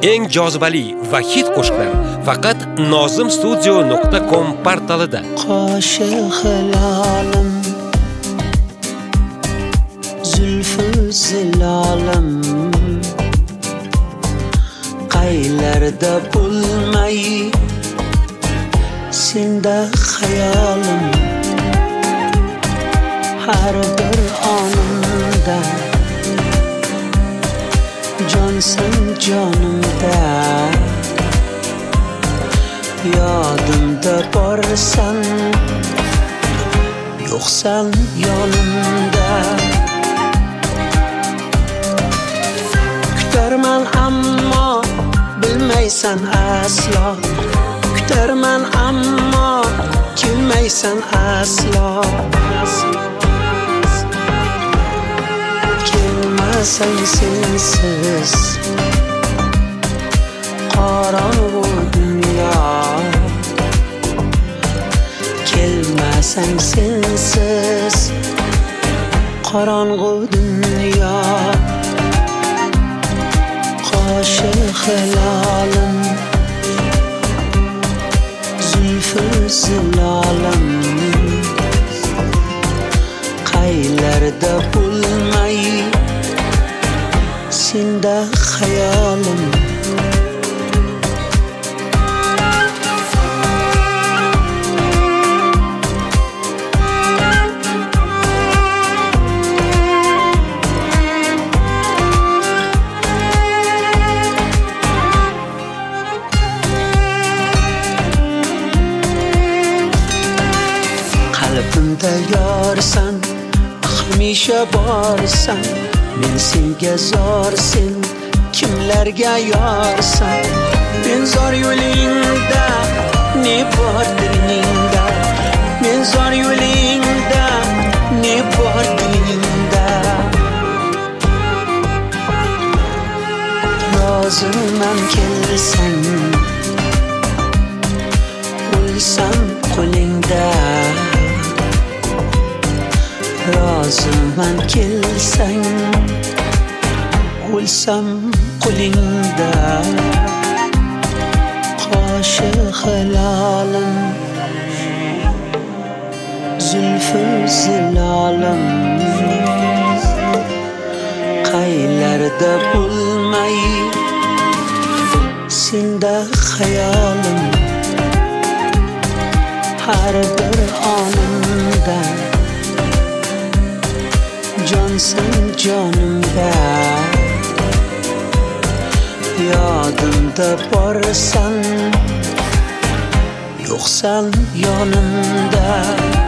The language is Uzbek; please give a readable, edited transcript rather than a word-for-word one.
eng jozibali va hit qo'shiqlar faqat nozimstudio.com portalida. Qoshi hilalim, zulfu zilalim, qaylarda bo'lmay senda hayolim, har bir onimda jonsan jonimda, yodimda borsan yo'qsan yonimda. Kutarman ammo bilmaysan aslo, kutarman ammo kelmaysan aslo. Kelmasang sensiz qorong'u dunyo, kelmasang sensiz qorong'u dunyo. Qoshi hilalim, zulfu zilalim, qaylarda bo'lmay senda hayolim. Qalbimda yorsan, hamisha borsan, men senga zor, sen kimlarga yorsan. Men zor yo'lingda, ne bor dilingda, men zor yo'lingda, ne bor dilingda. Roziman kelsang, o'lsam qo'lingda. Roziman kelsang, o'lsam qo'lingda. Qoshi hilalim, zulfu zilalim, qaylarda bo'lmay senda hayolim, har bir onimda jonsan jonimda, yodimda borsan yo'qsan yonimda.